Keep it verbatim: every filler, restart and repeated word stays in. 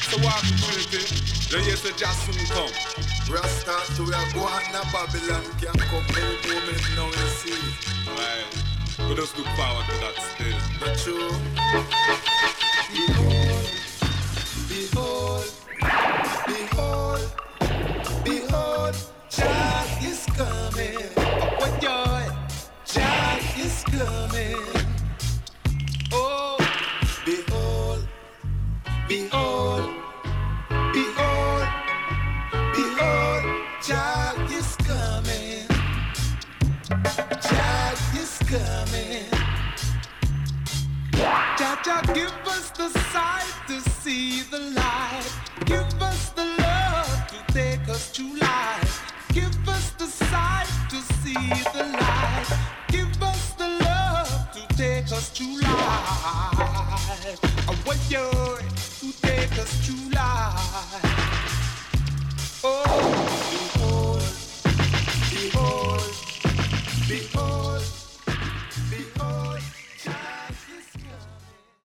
So walk in Trinity, then you say just soon come. Rasta to we are going to Babylon can come any moment now you see. Right. We just look forward to that still. Not true. Behold, behold, behold, behold, Jah is coming. What joy? Jah is coming. Oh, behold, behold, behold, behold, Jah is coming. Jah is coming. Jah, Jah, give us the sight to see the light. Give us the love to take us to life. Give us the sight to see the light. Give us the love to take us to life. Oh, what you